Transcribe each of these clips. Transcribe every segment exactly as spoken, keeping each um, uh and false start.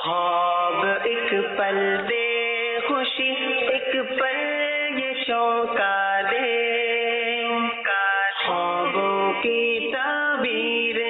خواب ایک پل دے خوشی، ایک پل یہ چونکا دے، خوابوں کی تعبیریں۔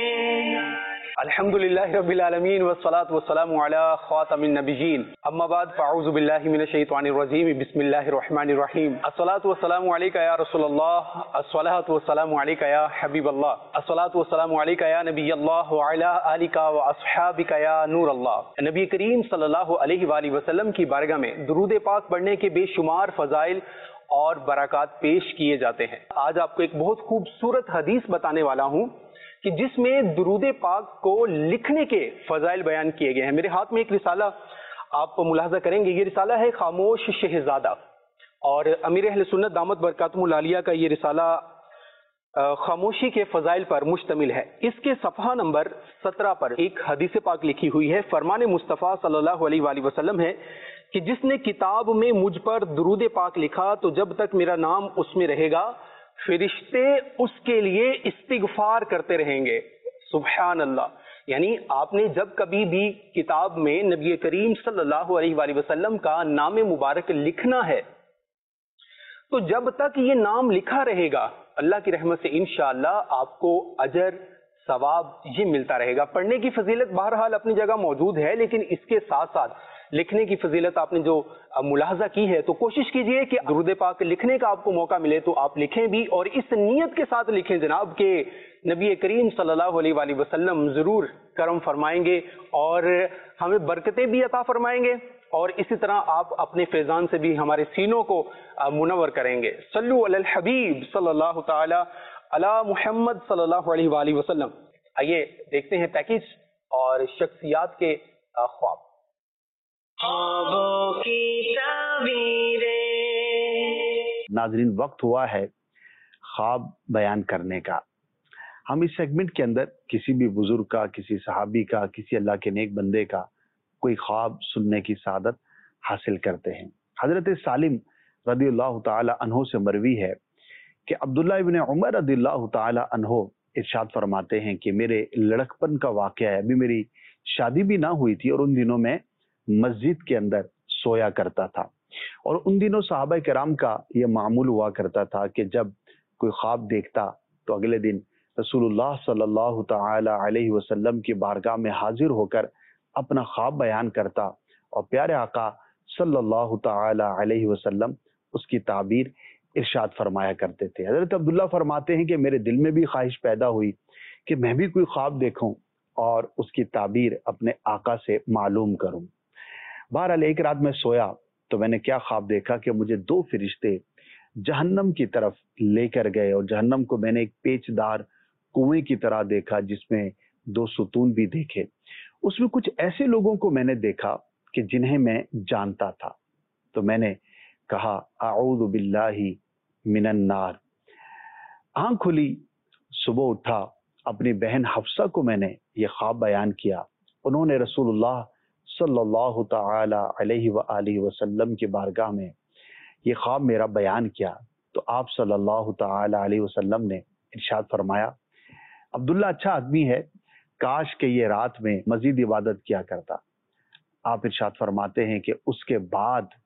الحمدللہ رب العالمین والصلاة والسلام علی خاتم النبیین، اما بعد فاعوذ باللہ من الشیطان الرجیم، بسم اللہ الرحمن الرحیم۔ الصلاة والسلام علیکہ یا رسول اللہ، الصلاة والسلام علیکہ یا حبیب اللہ، الصلاة والسلام علیکہ یا نبی اللہ وعلی آلکہ واصحابک یا نور اللہ۔ نبی کریم صلی اللہ علیہ وآلہ وسلم کی بارگاہ میں درود پاک پڑھنے کے بے شمار فضائل اور برکات پیش کیے جاتے ہیں۔ آج آپ کو ایک بہت خوبصورت حدیث بتانے والا ہوں کہ جس میں درود پاک کو لکھنے کے فضائل بیان کیے گئے ہیں۔ میرے ہاتھ میں ایک رسالہ آپ ملاحظہ کریں گے، یہ رسالہ ہے خاموش شہزادہ، اور امیر اہل سنت دامت برکاتہم العالیہ کا یہ رسالہ خاموشی کے فضائل پر مشتمل ہے۔ اس کے صفحہ نمبر سترہ پر ایک حدیث پاک لکھی ہوئی ہے، فرمان مصطفیٰ صلی اللہ علیہ وآلہ وسلم ہے کہ جس نے کتاب میں مجھ پر درود پاک لکھا تو جب تک میرا نام اس میں رہے گا فرشتے اس کے لیے استغفار کرتے رہیں گے۔ سبحان اللہ، یعنی آپ نے جب کبھی بھی کتاب میں نبی کریم صلی اللہ علیہ وآلہ وسلم کا نام مبارک لکھنا ہے تو جب تک یہ نام لکھا رہے گا اللہ کی رحمت سے انشاءاللہ آپ کو اجر ثواب یہ ملتا رہے گا۔ پڑھنے کی فضیلت بہرحال اپنی جگہ موجود ہے، لیکن اس کے ساتھ ساتھ لکھنے کی فضیلت آپ نے جو ملاحظہ کی ہے تو کوشش کیجئے کہ درود پاک لکھنے کا آپ کو موقع ملے تو آپ لکھیں بھی، اور اس نیت کے ساتھ لکھیں جناب کہ نبی کریم صلی اللہ علیہ وآلہ وسلم ضرور کرم فرمائیں گے اور ہمیں برکتیں بھی عطا فرمائیں گے، اور اسی طرح آپ اپنے فیضان سے بھی ہمارے سینوں کو منور کریں گے۔ صلو علی الحبیب صلی اللہ تعالی علی محمد صلی اللہ علیہ وآلہ وسلم۔ آئیے دیکھتے ہیں پیکج اور شخصیات کے خواب۔ خوابوں کی تعبیریں۔ ناظرین، وقت ہوا ہے خواب بیان کرنے کا۔ ہم اس سیگمنٹ کے اندر کسی بھی بزرگ کا، کسی صحابی کا، کسی اللہ کے نیک بندے کا کوئی خواب سننے کی سعادت حاصل کرتے ہیں۔ حضرت سالم رضی اللہ تعالی عنہ سے مروی ہے کہ عبداللہ ابن عمر رضی اللہ تعالی عنہ ارشاد فرماتے ہیں کہ میرے لڑکپن کا واقعہ ہے، ابھی میری شادی بھی نہ ہوئی تھی اور ان دنوں میں مسجد کے اندر سویا کرتا تھا، اور ان دنوں صحابہ کرام کا یہ معمول ہوا کرتا تھا کہ جب کوئی خواب دیکھتا تو اگلے دن رسول اللہ صلی اللہ تعالی علیہ وسلم کی بارگاہ میں حاضر ہو کر اپنا خواب بیان کرتا، اور پیارے آقا صلی اللہ تعالی علیہ وسلم اس کی تعبیر ارشاد فرمایا کرتے تھے۔ حضرت عبداللہ فرماتے ہیں کہ میرے دل میں بھی خواہش پیدا ہوئی کہ میں بھی کوئی خواب دیکھوں اور اس کی تعبیر اپنے آقا سے معلوم کروں۔ بہرحال ایک رات میں سویا تو میں نے کیا خواب دیکھا کہ مجھے دو فرشتے جہنم کی طرف لے کر گئے، اور جہنم کو میں نے ایک پیچ دار کنویں کی طرح دیکھا جس میں دو ستون بھی دیکھے۔ اس میں کچھ ایسے لوگوں کو میں نے دیکھا کہ جنہیں میں جانتا تھا، تو میں نے کہا اعوذ باللہ من النار۔ آنکھ کھلی، صبح اٹھا، اپنی بہن حفصہ کو میں نے یہ خواب بیان کیا۔ انہوں نے رسول اللہ صلی اللہ تعالی علیہ وآلہ وسلم کی بارگاہ میں یہ خواب میرا بیان کیا، تو آپ صلی اللہ تعالی علیہ وسلم نے ارشاد فرمایا عبداللہ اچھا آدمی ہے، کاش کہ یہ رات میں مزید عبادت کیا کرتا۔ آپ ارشاد فرماتے ہیں کہ اس کے بعد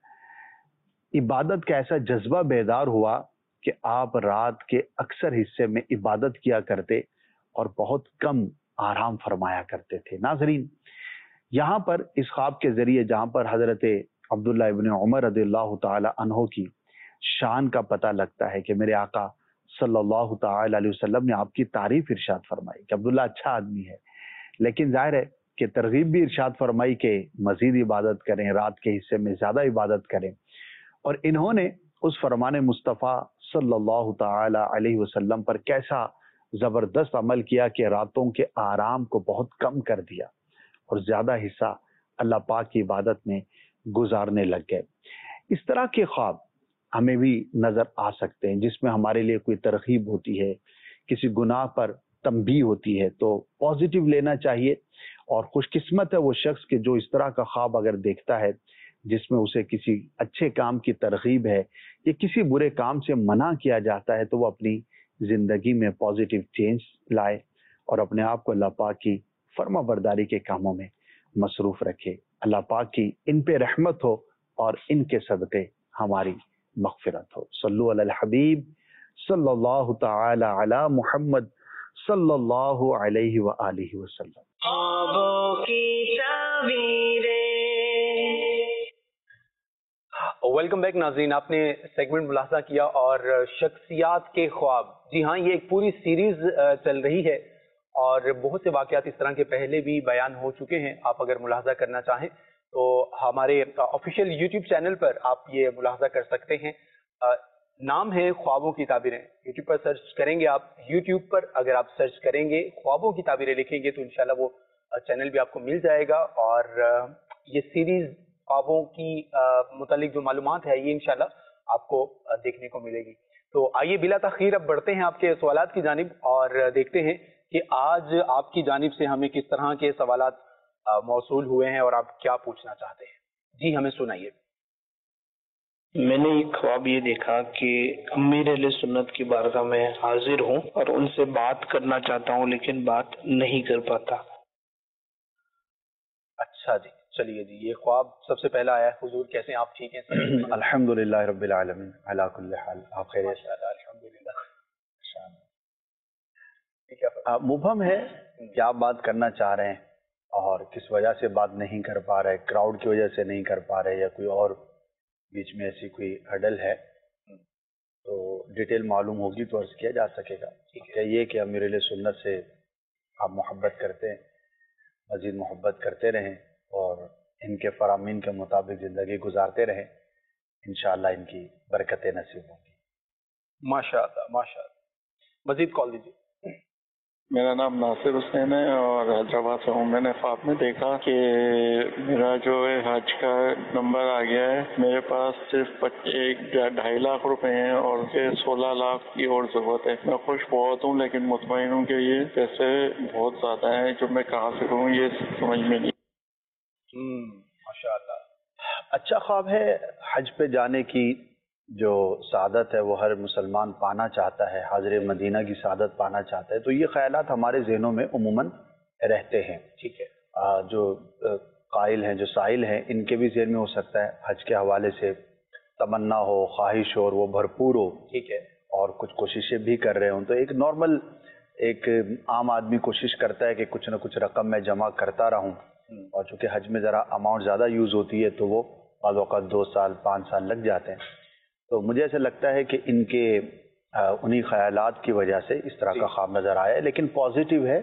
عبادت کا ایسا جذبہ بیدار ہوا کہ آپ رات کے اکثر حصے میں عبادت کیا کرتے اور بہت کم آرام فرمایا کرتے تھے۔ ناظرین، یہاں پر اس خواب کے ذریعے جہاں پر حضرت عبداللہ ابن عمر رضی اللہ تعالی عنہ کی شان کا پتہ لگتا ہے کہ میرے آقا صلی اللہ تعالی علیہ وسلم نے آپ کی تعریف ارشاد فرمائی کہ عبداللہ اچھا آدمی ہے، لیکن ظاہر ہے کہ ترغیب بھی ارشاد فرمائی کہ مزید عبادت کریں، رات کے حصے میں زیادہ عبادت کریں، اور انہوں نے اس فرمان مصطفیٰ صلی اللہ تعالی علیہ وسلم پر کیسا زبردست عمل کیا کہ راتوں کے آرام کو بہت کم کر دیا اور زیادہ حصہ اللہ پاک کی عبادت میں گزارنے لگ گئے۔ اس طرح کے خواب ہمیں بھی نظر آ سکتے ہیں جس میں ہمارے لیے کوئی ترغیب ہوتی ہے، کسی گناہ پر تنبیہ ہوتی ہے، تو پازیٹیو لینا چاہیے، اور خوش قسمت ہے وہ شخص کہ جو اس طرح کا خواب اگر دیکھتا ہے جس میں اسے کسی اچھے کام کی ترغیب ہے یا کسی برے کام سے منع کیا جاتا ہے تو وہ اپنی زندگی میں پازیٹیو چینج لائے اور اپنے آپ کو اللہ پاک کی فرما برداری کے کاموں میں مصروف رکھے. اللہ پاک کی ان پہ رحمت ہو اور ان کے صدقے ہماری مغفرت ہو. صلو علی الحبیب صلی اللہ تعالی علی محمد صلی اللہ علیہ وآلہ وسلم. خوابوں کی تعبیریں. ویلکم بیک ناظرین. آپ نے سیگمنٹ ملاحظہ کیا اور شخصیات کے خواب. جی ہاں، یہ ایک پوری سیریز چل رہی ہے اور بہت سے واقعات اس طرح کے پہلے بھی بیان ہو چکے ہیں. آپ اگر ملاحظہ کرنا چاہیں تو ہمارے آفیشیل یوٹیوب چینل پر آپ یہ ملاحظہ کر سکتے ہیں. نام ہے خوابوں کی تعبیریں. یوٹیوب پر سرچ کریں گے آپ. یوٹیوب پر اگر آپ سرچ کریں گے خوابوں کی تعبیریں لکھیں گے تو انشاءاللہ وہ چینل بھی آپ کو مل جائے گا. اور یہ سیریز خوابوں کی متعلق جو معلومات ہے یہ انشاءاللہ آپ کو دیکھنے کو ملے گی. تو آئیے بلا تاخیر اب بڑھتے ہیں آپ کے سوالات کی جانب اور دیکھتے ہیں کہ آج آپ کی جانب سے ہمیں کس طرح کے سوالات موصول ہوئے ہیں اور آپ کیا پوچھنا چاہتے ہیں. جی ہمیں سنائیے. میں نے ایک خواب یہ دیکھا کہ امیر اہل سنت کی بارگاہ میں حاضر ہوں اور ان سے بات کرنا چاہتا ہوں لیکن بات نہیں کر پاتا. اچھا جی، چلیے جی. یہ خواب سب سے پہلا آیا ہے. حضور کیسے ہیں آپ؟ ٹھیک ہیں؟ الحمدللہ رب العالمین علی کل حال. آپ خیریت؟ الحمدللہ. مبہم ہے کہ آپ بات کرنا چاہ رہے ہیں اور کس وجہ سے بات نہیں کر پا رہے. کراؤڈ کی وجہ سے نہیں کر پا رہے یا کوئی اور بیچ میں ایسی کوئی ہڈل ہے تو ڈیٹیل معلوم ہوگی تو عرض کیا جا سکے گا. کیا یہ کہ امیر اہل سنت سے آپ محبت کرتے ہیں، مزید محبت کرتے رہیں اور ان کے فرامین کے مطابق زندگی گزارتے رہیں. انشاءاللہ ان کی برکتیں نصیب ہوں گی. ماشاءاللہ ماشاءاللہ. مزید کال دیجیے. میرا نام ناصر حسین ہے اور حیدرآباد سے ہوں. میں نے خواب میں دیکھا کہ میرا جو ہے حج کا نمبر آ گیا ہے. میرے پاس صرف ایک ڈھائی لاکھ روپے ہیں اور سولہ لاکھ کی اور ضرورت ہے. میں خوش بہت ہوں لیکن مطمئن ہوں کہ یہ پیسے بہت زیادہ ہیں جو میں کہاں سے کروں یہ سمجھ میں نہیں. ماشاءاللہ. اچھا خواب ہے. حج پہ جانے کی جو سعادت ہے وہ ہر مسلمان پانا چاہتا ہے، حاضر مدینہ کی سعادت پانا چاہتا ہے. تو یہ خیالات ہمارے ذہنوں میں عموماً رہتے ہیں. ٹھیک ہے. جو قائل ہیں، جو سائل ہیں، ان کے بھی ذہن میں ہو سکتا ہے حج کے حوالے سے تمنا ہو، خواہش ہو اور وہ بھرپور ہو. ٹھیک ہے. اور کچھ کوششیں بھی کر رہے ہوں. تو ایک نارمل ایک عام آدمی کوشش کرتا ہے کہ کچھ نہ کچھ رقم میں جمع کرتا رہوں. اور چونکہ حج میں ذرا اماؤنٹ زیادہ یوز ہوتی ہے تو وہ بعض اوقات دو سال پانچ سال لگ جاتے ہیں. تو مجھے ایسا لگتا ہے کہ ان کے انہی خیالات کی وجہ سے اس طرح کا خواب نظر آیا ہے. لیکن پازیٹیو ہے.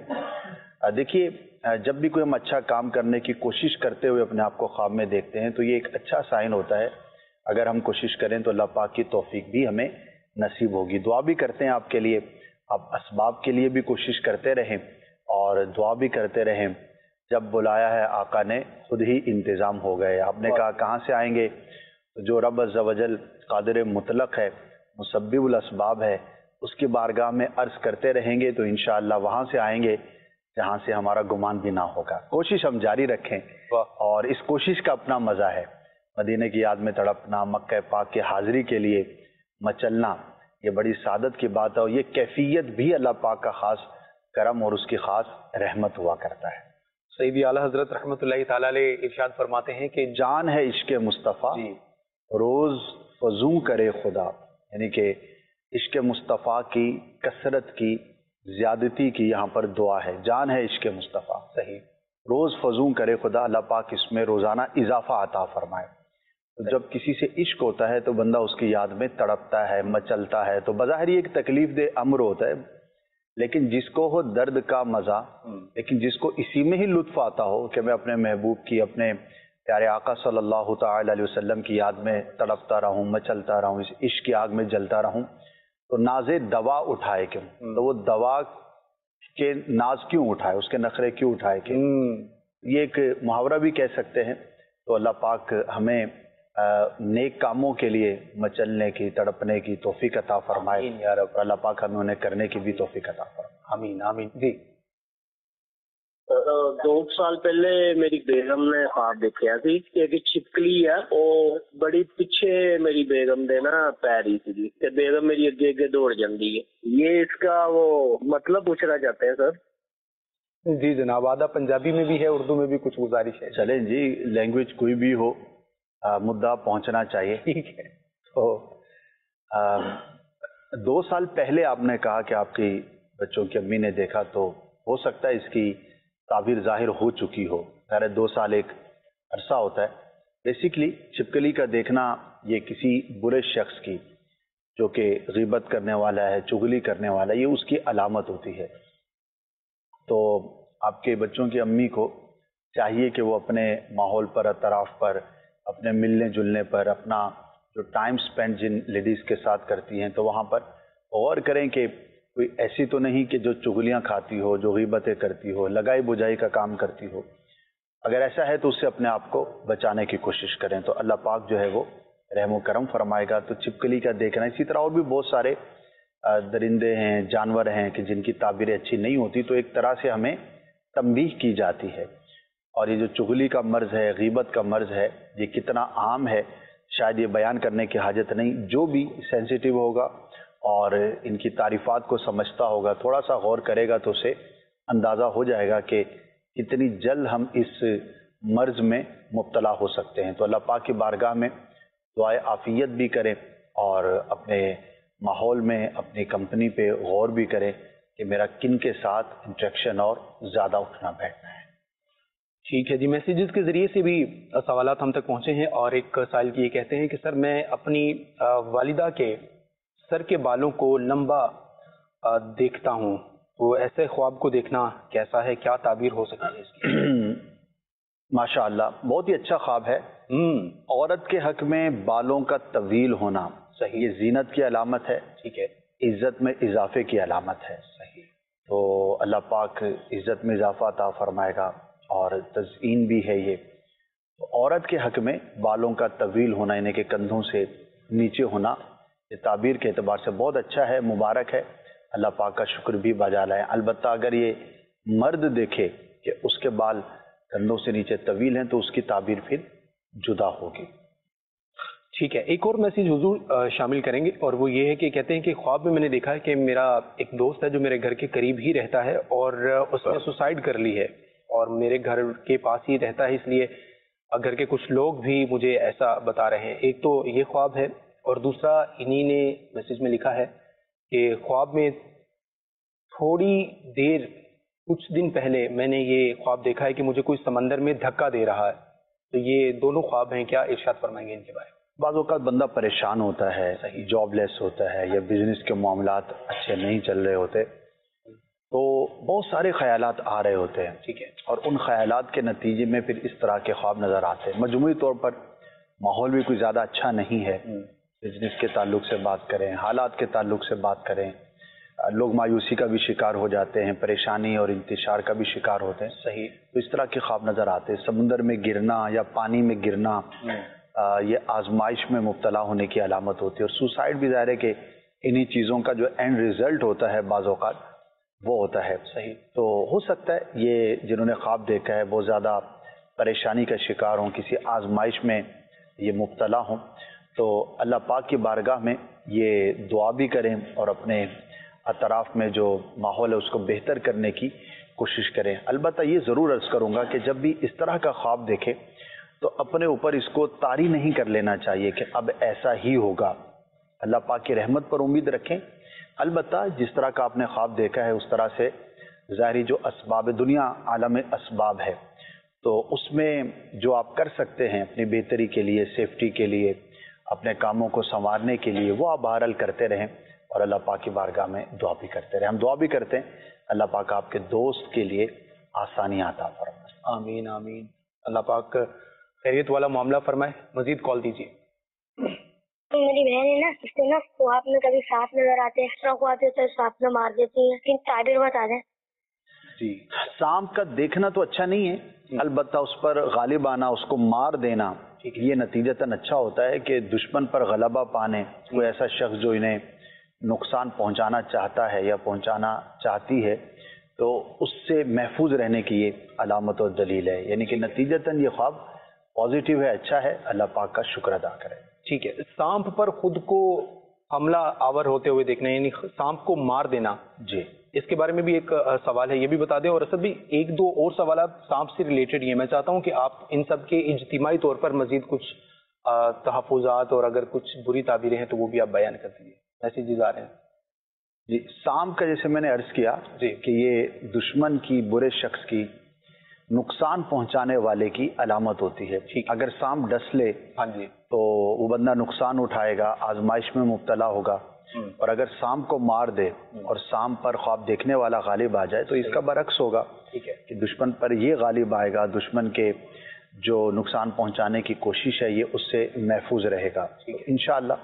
دیکھیے جب بھی کوئی ہم اچھا کام کرنے کی کوشش کرتے ہوئے اپنے آپ کو خواب میں دیکھتے ہیں تو یہ ایک اچھا سائن ہوتا ہے. اگر ہم کوشش کریں تو اللہ پاک کی توفیق بھی ہمیں نصیب ہوگی. دعا بھی کرتے ہیں آپ کے لیے. آپ اسباب کے لیے بھی کوشش کرتے رہیں اور دعا بھی کرتے رہیں. جب بلایا ہے آقا نے خود ہی انتظام ہو گئے. آپ نے کہا کہاں سے آئیں گے؟ جو رب عز و جل قادر مطلق ہے، مسبب الاسباب ہے، اس کی بارگاہ میں عرض کرتے رہیں گے تو انشاءاللہ وہاں سے آئیں گے جہاں سے ہمارا گمان بھی نہ ہوگا. کوشش ہم جاری رکھیں اور اس کوشش کا اپنا مزہ ہے. مدینے کی یاد میں تڑپنا، مکہ پاک کی حاضری کے لیے مچلنا، یہ بڑی سعادت کی بات ہے. اور یہ کیفیت بھی اللہ پاک کا خاص کرم اور اس کی خاص رحمت ہوا کرتا ہے. سیدی اعلیٰ حضرت رحمۃ اللہ تعالی علیہ ارشاد فرماتے ہیں کہ جان ہے عشق مصطفیٰ جی روز فزوں کرے خدا. یعنی کہ عشق مصطفیٰ کی کثرت کی زیادتی کی یہاں پر دعا ہے. جان ہے عشق مصطفیٰ، صحیح، روز فزوں کرے خدا. اللہ پاک اس میں روزانہ اضافہ عطا فرمائے. تو جب کسی سے عشق ہوتا ہے تو بندہ اس کی یاد میں تڑپتا ہے، مچلتا ہے. تو بظاہر یہ ایک تکلیف دہ امر ہوتا ہے، لیکن جس کو ہو درد کا مزہ، لیکن جس کو اسی میں ہی لطف آتا ہو کہ میں اپنے محبوب کی، اپنے پیارے آقا صلی اللہ تعالی علیہ وسلم کی یاد میں تڑپتا رہوں، مچلتا رہوں، اس عشق کی آگ میں جلتا رہوں، تو ناز دوا اٹھائے کیوں؟ تو وہ دوا کے ناز کیوں اٹھائے، اس کے نخرے کیوں اٹھائے کیوں؟ یہ ایک محاورہ بھی کہہ سکتے ہیں. تو اللہ پاک ہمیں نیک کاموں کے لیے مچلنے کی، تڑپنے کی توفیق عطا فرمائے. یا رب. اللہ پاک ہمیں انہیں کرنے کی بھی توفیق عطا فرمائے. آمین آمین. جی دو سال پہلے میری بیگم نے خواب دیکھا سی کہ ایک چھپکلی ہے وہ بڑی پیچھے میری بیگم دے نا پی رہی سی کہ بیگم میری اگے اگے دوڑ جاندی ہے. یہ اس کا وہ مطلب پوچھنا چاہتے ہیں سر. جی جناب، آدھا پنجابی میں بھی ہے، اردو میں بھی کچھ گزارش ہے. چلیں جی، لینگویج کوئی بھی ہو، آ, مدعا پہنچنا چاہیے. ٹھیک ہے. تو آ, دو سال پہلے آپ نے کہا کہ آپ کی بچوں کی امی نے دیکھا، تو ہو سکتا ہے اس کی تعبیر ظاہر ہو چکی ہو. خیر دو سال ایک عرصہ ہوتا ہے. بیسیکلی چھپکلی کا دیکھنا یہ کسی برے شخص کی جو کہ غیبت کرنے والا ہے، چغلی کرنے والا ہے، یہ اس کی علامت ہوتی ہے. تو آپ کے بچوں کی امی کو چاہیے کہ وہ اپنے ماحول پر، اطراف پر، اپنے ملنے جلنے پر، اپنا جو ٹائم سپینڈ جن لیڈیز کے ساتھ کرتی ہیں، تو وہاں پر غور کریں کہ کوئی ایسی تو نہیں کہ جو چغلیاں کھاتی ہو، جو غیبتیں کرتی ہو، لگائی بجائی کا کام کرتی ہو. اگر ایسا ہے تو اس سے اپنے آپ کو بچانے کی کوشش کریں، تو اللہ پاک جو ہے وہ رحم و کرم فرمائے گا. تو چھپکلی کا دیکھنا، اسی طرح اور بھی بہت سارے درندے ہیں، جانور ہیں کہ جن کی تعبیریں اچھی نہیں ہوتی، تو ایک طرح سے ہمیں تنبیہ کی جاتی ہے. اور یہ جو چغلی کا مرض ہے، غیبت کا مرض ہے، یہ کتنا عام ہے شاید یہ بیان کرنے کی حاجت نہیں. جو بھی سینسیٹیو ہوگا اور ان کی تعریفات کو سمجھتا ہوگا، تھوڑا سا غور کرے گا، تو اسے اندازہ ہو جائے گا کہ کتنی جلد ہم اس مرض میں مبتلا ہو سکتے ہیں. تو اللہ پاک کی بارگاہ میں دعائے عافیت بھی کریں اور اپنے ماحول میں، اپنی کمپنی پہ غور بھی کریں کہ میرا کن کے ساتھ انٹریکشن اور زیادہ اٹھنا بیٹھنا ہے. ٹھیک ہے جی. میسیجز کے ذریعے سے بھی سوالات ہم تک پہنچے ہیں، اور ایک سائل کی یہ کہتے ہیں کہ سر میں اپنی والدہ کے سر کے بالوں کو لمبا دیکھتا ہوں، تو ایسے خواب کو دیکھنا کیسا ہے، کیا تعبیر ہو سکتی ہے اس کی؟ ماشاء اللہ، بہت ہی اچھا خواب ہے. عورت کے حق میں بالوں کا طویل ہونا صحیح، یہ زینت کی علامت ہے. ٹھیک ہے، عزت میں اضافے کی علامت ہے. صحیح. تو اللہ پاک عزت میں اضافہ عطا فرمائے گا اور تزئین بھی ہے یہ. تو عورت کے حق میں بالوں کا طویل ہونا، یعنی کہ کندھوں سے نیچے ہونا، یہ تعبیر کے اعتبار سے بہت اچھا ہے، مبارک ہے. اللہ پاک کا شکر بھی بجا لائے. البتہ اگر یہ مرد دیکھے کہ اس کے بال کندھوں سے نیچے طویل ہیں، تو اس کی تعبیر پھر جدا ہوگی. ٹھیک ہے. ایک اور میسیج حضور شامل کریں گے، اور وہ یہ ہے کہ کہتے ہیں کہ خواب میں میں نے دیکھا ہے کہ میرا ایک دوست ہے جو میرے گھر کے قریب ہی رہتا ہے، اور اس نے سوسائڈ کر لی ہے، اور میرے گھر کے پاس ہی رہتا ہے، اس لیے گھر کے کچھ لوگ بھی مجھے ایسا بتا رہے ہیں. ایک تو یہ خواب ہے، اور دوسرا انہی نے میسیج میں لکھا ہے کہ خواب میں تھوڑی دیر کچھ دن پہلے میں نے یہ خواب دیکھا ہے کہ مجھے کوئی سمندر میں دھکا دے رہا ہے. تو یہ دونوں خواب ہیں، کیا ارشاد فرمائیں گے ان کے بارے میں؟ بعض اوقات بندہ پریشان ہوتا ہے، جاب لیس ہوتا ہے، یا بزنس کے معاملات اچھے نہیں چل رہے ہوتے، تو بہت سارے خیالات آ رہے ہوتے ہیں. ٹھیک ہے، اور ان خیالات کے نتیجے میں پھر اس طرح کے خواب نظر آتے ہیں. مجموعی طور پر ماحول بھی کوئی زیادہ اچھا نہیں ہے. بزنس کے تعلق سے بات کریں، حالات کے تعلق سے بات کریں، لوگ مایوسی کا بھی شکار ہو جاتے ہیں، پریشانی اور انتشار کا بھی شکار ہوتے ہیں. صحیح. تو اس طرح کے خواب نظر آتے ہیں. سمندر میں گرنا یا پانی میں گرنا، یہ آزمائش میں مبتلا ہونے کی علامت ہوتی ہے. اور سوسائڈ بھی ظاہر ہے کہ انہی چیزوں کا جو اینڈ ریزلٹ ہوتا ہے بعض اوقات وہ ہوتا ہے. صحیح. تو ہو سکتا ہے یہ جنہوں نے خواب دیکھا ہے بہت زیادہ پریشانی کا شکار ہوں، کسی آزمائش میں یہ مبتلا ہوں. تو اللہ پاک کی بارگاہ میں یہ دعا بھی کریں اور اپنے اطراف میں جو ماحول ہے اس کو بہتر کرنے کی کوشش کریں. البتہ یہ ضرور عرض کروں گا کہ جب بھی اس طرح کا خواب دیکھیں تو اپنے اوپر اس کو طاری نہیں کر لینا چاہیے کہ اب ایسا ہی ہوگا. اللہ پاک کی رحمت پر امید رکھیں. البتہ جس طرح کا آپ نے خواب دیکھا ہے اس طرح سے ظاہری جو اسباب دنیا عالم اسباب ہے، تو اس میں جو آپ کر سکتے ہیں اپنی بہتری کے لیے، سیفٹی کے لیے، اپنے کاموں کو سنوارنے کے لیے، وہ آپ بہرحال کرتے رہیں اور اللہ پاک کی بارگاہ میں دعا بھی کرتے رہیں. ہم دعا بھی کرتے ہیں اللہ پاک آپ کے دوست کے لیے آسانیاں عطا فرمائے. آمین آمین. اللہ پاک خیریت والا معاملہ فرمائے. مزید کال دیجیے. میری بہن ہے نا، اس سے نا خواب میں کبھی سانپ نظر آتے ہیں، اس طرح خواب ہوتا ہے سانپ میں مار دیتی ہیں، لیکن تعبیر بتا دیں. جی، سانپ کا دیکھنا تو اچھا نہیں ہے، البتہ اس پر غالب آنا، اس کو مار دینا، یہ نتیجتاً اچھا ہوتا ہے کہ دشمن پر غلبہ پانے، کوئی ایسا شخص جو انہیں نقصان پہنچانا چاہتا ہے یا پہنچانا چاہتی ہے، تو اس سے محفوظ رہنے کی یہ علامت اور دلیل ہے. یعنی کہ نتیجتاً یہ خواب پازیٹیو ہے، اچھا ہے. اللہ پاک کا شکر ادا کرے. ٹھیک ہے. سانپ پر خود کو حملہ آور ہوتے ہوئے دیکھنا یعنی سانپ کو مار دینا، جی اس کے بارے میں بھی ایک سوال ہے، یہ بھی بتا دیں. اور اسد بھی ایک دو اور سوالات سانپ سے ریلیٹڈ ہی ہیں، میں چاہتا ہوں کہ آپ ان سب کے اجتماعی طور پر مزید کچھ تحفظات اور اگر کچھ بری تعبیریں ہیں تو وہ بھی آپ بیان کر دیجیے. میسیجز آ رہے ہیں. جی سانپ کا جیسے میں نے عرض کیا جی کہ یہ دشمن کی، برے شخص کی، نقصان پہنچانے والے کی علامت ہوتی ہے. اگر سانپ ڈس لے ہاں جی تو وہ بندہ نقصان اٹھائے گا، آزمائش میں مبتلا ہوگا. اور اگر سانپ کو مار دے اور سانپ پر خواب دیکھنے والا غالب آ جائے تو اس کا برعکس ہوگا ٹھیک ہے کہ دشمن پر یہ غالب آئے گا، دشمن کے جو نقصان پہنچانے کی کوشش ہے یہ اس سے محفوظ رہے گا. انشاءاللہ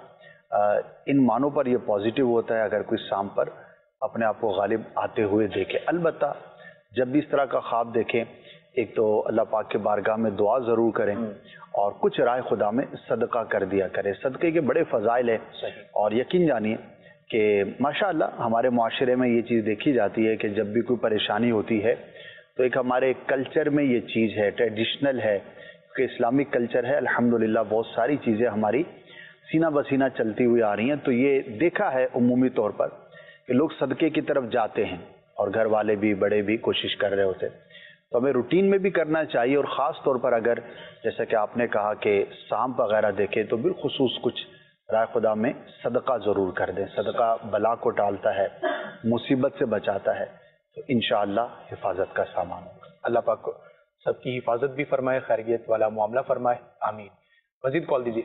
ان معنوں پر یہ پازیٹیو ہوتا ہے اگر کوئی سانپ پر اپنے آپ کو غالب آتے ہوئے دیکھے. البتہ جب بھی اس طرح کا خواب دیکھیں، ایک تو اللہ پاک کے بارگاہ میں دعا ضرور کریں اور کچھ رائے خدا میں صدقہ کر دیا کریں. صدقے کے بڑے فضائل ہیں اور یقین جانیے کہ ماشاءاللہ ہمارے معاشرے میں یہ چیز دیکھی جاتی ہے کہ جب بھی کوئی پریشانی ہوتی ہے تو ایک ہمارے کلچر میں یہ چیز ہے، ٹریڈیشنل ہے کہ اسلامک کلچر ہے. الحمدللہ بہت ساری چیزیں ہماری سینہ بسینہ چلتی ہوئی آ رہی ہیں. تو یہ دیکھا ہے عمومی طور پر کہ لوگ صدقے کی طرف جاتے ہیں اور گھر والے بھی، بڑے بھی کوشش کر رہے ہوتے. تو ہمیں روٹین میں بھی کرنا چاہیے اور خاص طور پر اگر جیسا کہ آپ نے کہا کہ سانپ وغیرہ دیکھے تو بالخصوص کچھ رائے خدا میں صدقہ ضرور کر دیں. صدقہ بلا کو ٹالتا ہے، مصیبت سے بچاتا ہے، تو انشاءاللہ حفاظت کا سامان ہوگا. اللہ پاک کو سب کی حفاظت بھی فرمائے، خیریت والا معاملہ فرمائے، آمین. مزید کال دیجیے.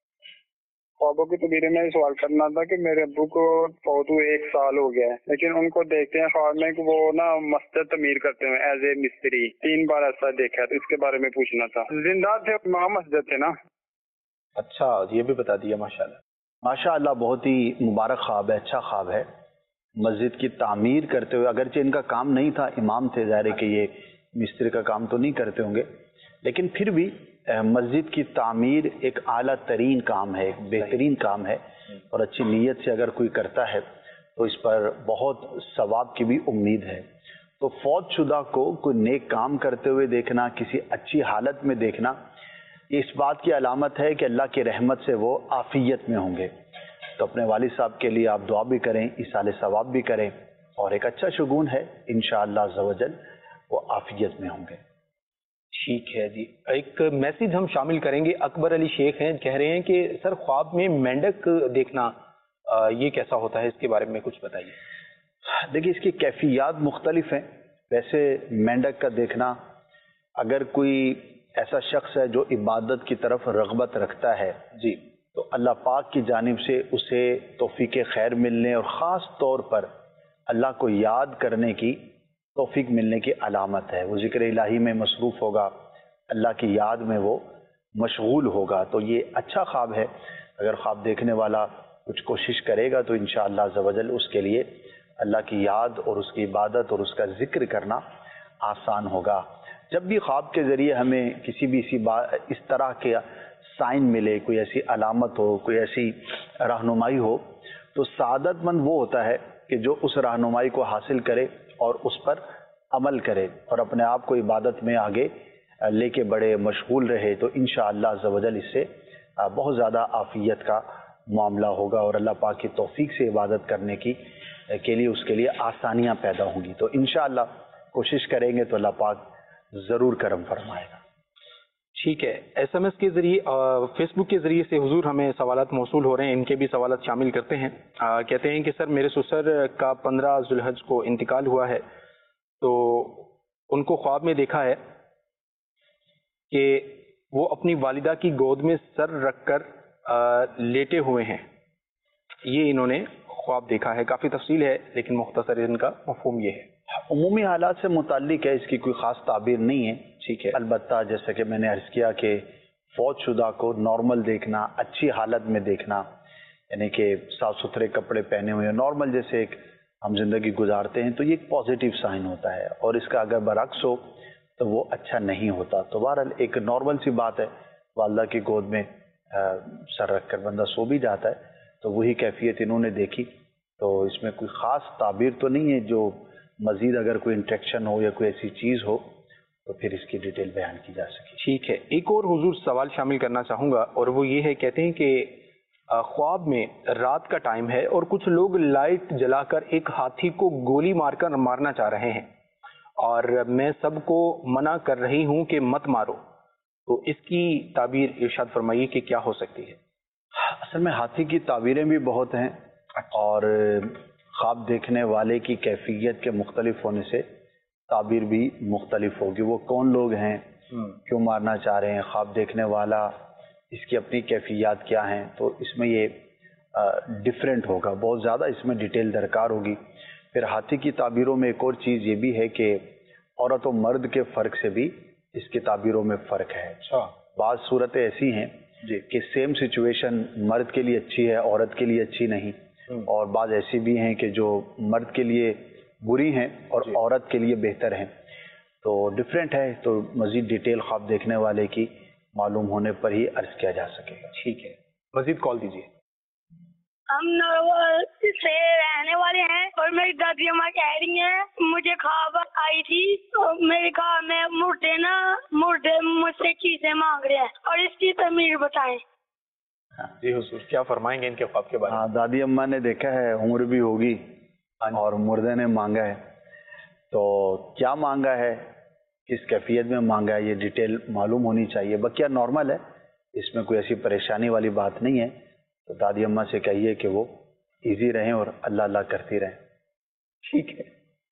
خوابوں کی تعبیریں میں سوال کرنا تھا کہ میرے ابو کو فوت ہوئے ایک سال ہو گیا ہے، لیکن ان کو دیکھتے ہیں خواب میں کہ وہ نا مسجد تعمیر کرتے ہیں ایز اے مستری. تین بار ایسا دیکھا ہے، تو اس کے بارے میں پوچھنا تھا. زندہ تھے، وہاں مسجد تھے نا. اچھا یہ بھی بتا دیا. ماشاءاللہ ماشاءاللہ بہت ہی مبارک خواب ہے، اچھا خواب ہے. مسجد کی تعمیر کرتے ہوئے، اگرچہ ان کا کام نہیں تھا، امام تھے، ظاہر ہے کہ یہ مستری کا کام تو نہیں کرتے ہوں گے، لیکن پھر بھی مسجد کی تعمیر ایک اعلیٰ ترین کام ہے، ایک بہترین کام ہے اور اچھی نیت سے اگر کوئی کرتا ہے تو اس پر بہت ثواب کی بھی امید ہے. تو فوت شدہ کو کوئی نیک کام کرتے ہوئے دیکھنا، کسی اچھی حالت میں دیکھنا، اس بات کی علامت ہے کہ اللہ کی رحمت سے وہ عافیت میں ہوں گے. تو اپنے والد صاحب کے لیے آپ دعا بھی کریں، ایصال ثواب بھی کریں اور ایک اچھا شگون ہے انشاءاللہ عز و جل وہ عافیت میں ہوں گے. ٹھیک ہے جی. ایک میسیج ہم شامل کریں گے. اکبر علی شیخ ہیں، کہہ رہے ہیں کہ سر خواب میں مینڈک دیکھنا یہ کیسا ہوتا ہے، اس کے بارے میں کچھ بتائیے. دیکھیے اس کی کیفیات مختلف ہیں. ویسے مینڈک کا دیکھنا، اگر کوئی ایسا شخص ہے جو عبادت کی طرف رغبت رکھتا ہے جی تو اللہ پاک کی جانب سے اسے توفیق خیر ملنے اور خاص طور پر اللہ کو یاد کرنے کی توفیق ملنے کی علامت ہے. وہ ذکر الہی میں مصروف ہوگا، اللہ کی یاد میں وہ مشغول ہوگا. تو یہ اچھا خواب ہے. اگر خواب دیکھنے والا کچھ کوشش کرے گا تو انشاءاللہ عز و جل اس کے لیے اللہ کی یاد اور اس کی عبادت اور اس کا ذکر کرنا آسان ہوگا. جب بھی خواب کے ذریعے ہمیں کسی بھی اسی بات اس طرح کے سائن ملے، کوئی ایسی علامت ہو، کوئی ایسی رہنمائی ہو، تو سعادت مند وہ ہوتا ہے کہ جو اس رہنمائی کو حاصل کرے اور اس پر عمل کرے اور اپنے آپ کو عبادت میں آگے لے کے بڑے مشغول رہے. تو انشاءاللہ عز و جل اس سے بہت زیادہ عافیت کا معاملہ ہوگا اور اللہ پاک کی توفیق سے عبادت کرنے کی کے لیے اس کے لیے آسانیاں پیدا ہوں گی. تو انشاءاللہ کوشش کریں گے تو اللہ پاک ضرور کرم فرمائے گا. ٹھیک ہے. ایس ایم ایس کے ذریعے، فیس بک کے ذریعے سے حضور ہمیں سوالات موصول ہو رہے ہیں، ان کے بھی سوالات شامل کرتے ہیں. کہتے ہیں کہ سر میرے سسر کا پندرہ ذوالحج کو انتقال ہوا ہے، تو ان کو خواب میں دیکھا ہے کہ وہ اپنی والدہ کی گود میں سر رکھ کر لیٹے ہوئے ہیں. یہ انہوں نے خواب دیکھا ہے. کافی تفصیل ہے لیکن مختصر ان کا مفہوم یہ ہے. عمومی حالات سے متعلق ہے، اس کی کوئی خاص تعبیر نہیں ہے. ٹھیک ہے. البتہ جیسا کہ میں نے عرض کیا کہ فوت شدہ کو نارمل دیکھنا، اچھی حالت میں دیکھنا، یعنی کہ صاف ستھرے کپڑے پہنے ہوئے نارمل جیسے ایک ہم زندگی گزارتے ہیں، تو یہ ایک پازیٹیو سائن ہوتا ہے. اور اس کا اگر برعکس ہو تو وہ اچھا نہیں ہوتا. تو بہرحال ایک نارمل سی بات ہے، والدہ کی گود میں سر رکھ کر بندہ سو بھی جاتا ہے، تو وہی کیفیت انہوں نے دیکھی. تو اس میں کوئی خاص تعبیر تو نہیں ہے. جو مزید اگر کوئی انٹریکشن ہو یا کوئی ایسی چیز ہو تو پھر اس کی ڈیٹیل بیان کی جا سکے. ٹھیک ہے. ایک اور حضور سوال شامل کرنا چاہوں گا اور وہ یہ ہے، کہتے ہیں کہ خواب میں رات کا ٹائم ہے اور کچھ لوگ لائٹ جلا کر ایک ہاتھی کو گولی مار کر مارنا چاہ رہے ہیں اور میں سب کو منع کر رہی ہوں کہ مت مارو، تو اس کی تعبیر ارشاد فرمائیے کہ کیا ہو سکتی ہے؟ اصل میں ہاتھی کی تعبیریں بھی بہت ہیں اور خواب دیکھنے والے کی کیفیت کے مختلف ہونے سے تعبیر بھی مختلف ہوگی. وہ کون لوگ ہیں، کیوں مارنا چاہ رہے ہیں، خواب دیکھنے والا، اس کی اپنی کیفیات کیا ہیں، تو اس میں یہ ڈیفرنٹ ہوگا. بہت زیادہ اس میں ڈیٹیل درکار ہوگی. پھر ہاتھی کی تعبیروں میں ایک اور چیز یہ بھی ہے کہ عورت و مرد کے فرق سے بھی اس کی تعبیروں میں فرق ہے. بعض صورتیں ایسی ہیں جی کہ سیم سچویشن مرد کے لیے اچھی ہے، عورت کے لیے اچھی نہیں، اور بعض ایسی بھی ہیں کہ جو مرد کے لیے بری ہیں اور عورت کے لیے بہتر ہیں. تو ڈفرینٹ ہے. تو مزید ڈیٹیل خواب دیکھنے والے کی معلوم ہونے پر ہی عرض کیا جا سکے گا. ٹھیک ہے، مزید کال دیجیے. ہم نروال سے رہنے والے ہیں اور میری دادی اماں کہہ رہی ہیں مجھے خواب آئی تھی، میرے خواب میں مردے نا مردے مجھ سے چیزیں مانگ رہے ہیں اور اس کی تعمیر بتائیں. جی حضور، کیا فرمائیں گے ان کے خواب کے بارے میں؟ ہاں، دادی اماں نے دیکھا ہے، عمر بھی ہوگی اور مردے نے مانگا ہے. تو کیا مانگا ہے، کس کیفیت میں مانگا ہے، یہ ڈیٹیل معلوم ہونی چاہیے. بقیہ نارمل ہے، اس میں کوئی ایسی پریشانی والی بات نہیں ہے. تو دادی اماں سے کہیے کہ وہ ایزی رہیں اور اللہ اللہ کرتی رہیں. ٹھیک ہے،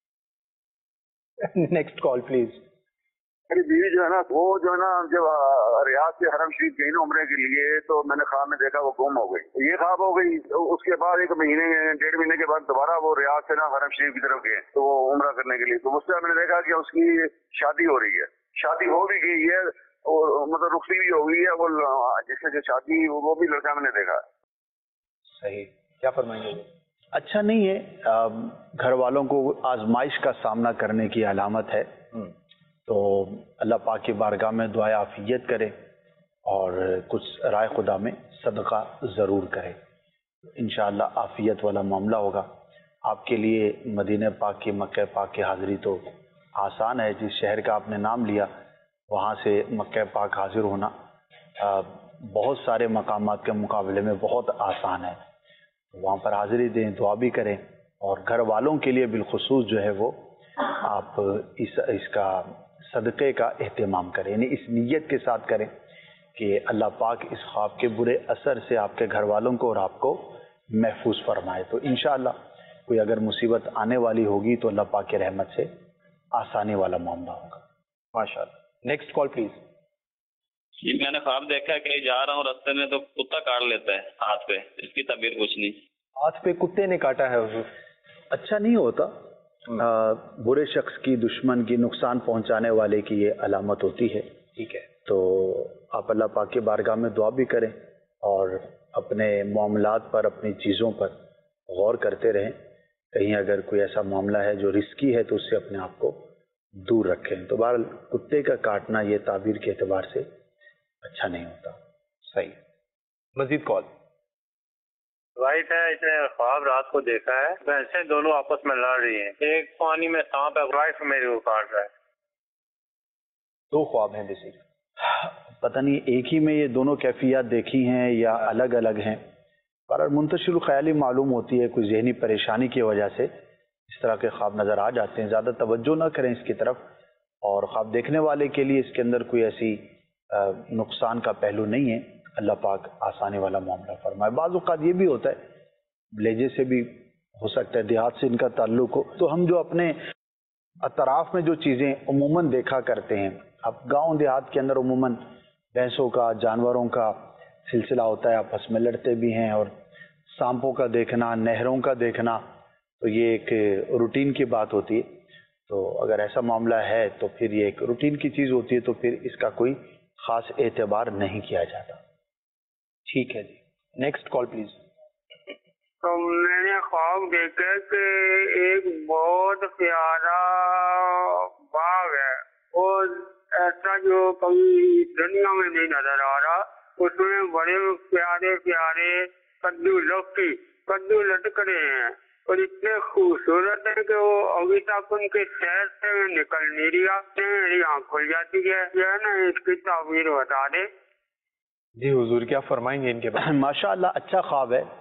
نیکسٹ کال پلیز. میری بیوی جو ہے نا وہ جو ہے نا جب ریاض سے حرم شریف گئی نا عمرے کے لیے تو میں نے خواب میں دیکھا وہ گم ہو گئی. یہ خواب ہو گئی. اس کے بعد ایک مہینے ڈیڑھ مہینے کے بعد دوبارہ وہ ریاض سے نا حرم شریف کی طرف گئے تو وہ عمرہ کرنے کے لیے. تو اس سے میں نے دیکھا کہ اس کی شادی ہو رہی ہے. شادی ہو بھی گئی ہے اور مطلب رخصتی بھی ہو گئی ہے. وہ جس سے جو شادی وہ بھی لڑکا میں نے دیکھا. صحیح، کیا فرمائیں گے؟ اچھا نہیں ہے. گھر والوں کو آزمائش کا سامنا کرنے کی علامت ہے. تو اللہ پاک کی بارگاہ میں دعائے عافیت کرے اور کچھ رائے خدا میں صدقہ ضرور کرے. انشاءاللہ عافیت والا معاملہ ہوگا. آپ کے لیے مدینہ پاک کی مکہ پاک کی حاضری تو آسان ہے. جس شہر کا آپ نے نام لیا وہاں سے مکہ پاک حاضر ہونا بہت سارے مقامات کے مقابلے میں بہت آسان ہے. وہاں پر حاضری دیں، دعا بھی کریں اور گھر والوں کے لیے بالخصوص جو ہے وہ آپ اس اس کا صدقے کا اہتمام کریں. یعنی اس نیت کے ساتھ کریں کہ اللہ پاک اس خواب کے برے اثر سے آپ کے گھر والوں کو اور آپ کو محفوظ فرمائے. تو انشاءاللہ کوئی اگر مصیبت آنے والی ہوگی تو اللہ پاک کی رحمت سے آسانی والا معاملہ ہوگا. ماشاءاللہ. Next call please. جی میں نے خواب دیکھا کہ جا رہا ہوں رستے میں تو کتا کاٹ لیتا ہے ہاتھ پہ. اس کی تعبیر کچھ نہیں. ہاتھ پہ کتے نے کاٹا ہے حضور؟ اچھا نہیں ہوتا. آ, برے شخص کی، دشمن کی، نقصان پہنچانے والے کی یہ علامت ہوتی ہے. ٹھیک ہے. تو آپ اللہ پاک کی بارگاہ میں دعا بھی کریں اور اپنے معاملات پر، اپنی چیزوں پر غور کرتے رہیں. کہیں اگر کوئی ایسا معاملہ ہے جو رسکی ہے تو اس سے اپنے آپ کو دور رکھیں. تو بہرحال کتے کا کاٹنا یہ تعبیر کے اعتبار سے اچھا نہیں ہوتا. صحیح. مزید کال. وائف ہے، اس نے خواب رات کو دیکھا ہے بھینسیں دونوں آپس میں لڑ رہی ہیں. ایک پانی میں سانپ ہے، وائف میری کو کاٹ رہا ہے. دو خواب ہیں جیسے پتہ نہیں ایک ہی میں یہ دونوں کیفیات دیکھی ہیں یا الگ الگ ہیں. پر منتشر خیالی معلوم ہوتی ہے. کوئی ذہنی پریشانی کی وجہ سے اس طرح کے خواب نظر آ جاتے ہیں. زیادہ توجہ نہ کریں اس کی طرف. اور خواب دیکھنے والے کے لیے اس کے اندر کوئی ایسی نقصان کا پہلو نہیں ہے. اللہ پاک آسانی والا معاملہ فرمائے. بعض اوقات یہ بھی ہوتا ہے لہجے سے بھی ہو سکتا ہے، دیہات سے ان کا تعلق ہو. تو ہم جو اپنے اطراف میں جو چیزیں عموماً دیکھا کرتے ہیں، اب گاؤں دیہات کے اندر عموماً بھینسوں کا، جانوروں کا سلسلہ ہوتا ہے، آپس میں لڑتے بھی ہیں. اور سانپوں کا دیکھنا، نہروں کا دیکھنا، تو یہ ایک روٹین کی بات ہوتی ہے. تو اگر ایسا معاملہ ہے تو پھر یہ ایک روٹین کی چیز ہوتی ہے، تو پھر اس کا کوئی خاص اعتبار نہیں کیا جاتا. ٹھیک ہے جی. Next call please. تو میں نے خواب دیکھا کہ ایک بہت پیارا باغ ہے اور ایسا جو کبھی دنیا میں نہیں نظر آ رہا. اس میں بڑے پیارے پیارے کدو لوکی کدو لٹک رہے ہیں اور اتنے خوبصورت ہے کہ وہ ابھی تک ان کے شہر سے نکل نہیں رہا. میری آنکھ کھل جاتی ہے. یہ ہے نا اس کی تعبیر بتا دے. جی حضور کیا فرمائیں گے ان کے بعد؟ ماشاءاللہ اچھا خواب ہے.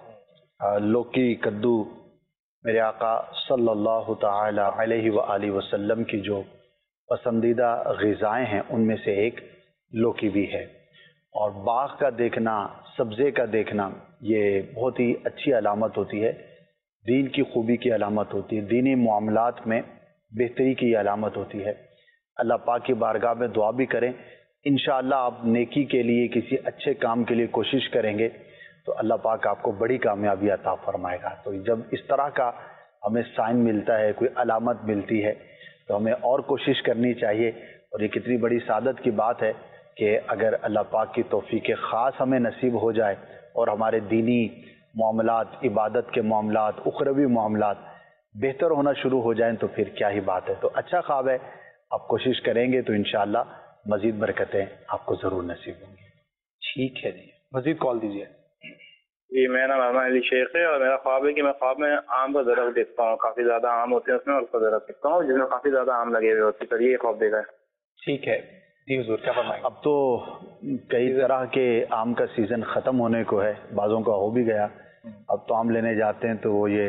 لوکی کدو میرے آقا صلی اللہ تعالی علیہ وآلہ وسلم کی جو پسندیدہ غذائیں ہیں ان میں سے ایک لوکی بھی ہے. اور باغ کا دیکھنا، سبزے کا دیکھنا یہ بہت ہی اچھی علامت ہوتی ہے، دین کی خوبی کی علامت ہوتی ہے، دینی معاملات میں بہتری کی علامت ہوتی ہے. اللہ پاک کی بارگاہ میں دعا بھی کریں، انشاءاللہ آپ نیکی کے لیے کسی اچھے کام کے لیے کوشش کریں گے تو اللہ پاک آپ کو بڑی کامیابی عطا فرمائے گا. تو جب اس طرح کا ہمیں سائن ملتا ہے، کوئی علامت ملتی ہے تو ہمیں اور کوشش کرنی چاہیے. اور یہ کتنی بڑی سعادت کی بات ہے کہ اگر اللہ پاک کی توفیق خاص ہمیں نصیب ہو جائے اور ہمارے دینی معاملات، عبادت کے معاملات، اخروی معاملات بہتر ہونا شروع ہو جائیں تو پھر کیا ہی بات ہے. تو اچھا خواب ہے، آپ کوشش کریں گے تو انشاءاللہ مزید برکتیں آپ کو ضرور نصیب ہوں گی. ٹھیک ہے جی، مزید کال دیجیے. جی میرا نام احمد علی شیخ ہے اور میرا خواب ہے کہ میں خواب میں آم کا درخت دیکھتا ہوں، کافی زیادہ آم ہوتے ہیں اس میں، اور اس کا درخت دیکھتا ہوں جس میں کافی زیادہ آم لگے ہوئے ہوتے ہیں. سر یہ خواب دیکھا ہے. ٹھیک ہے جی حضور کیا فرمائیں گے؟ اب تو کئی طرح کے آم کا سیزن ختم ہونے کو ہے، بعضوں کا ہو بھی گیا. اب تو آم لینے جاتے ہیں تو وہ یہ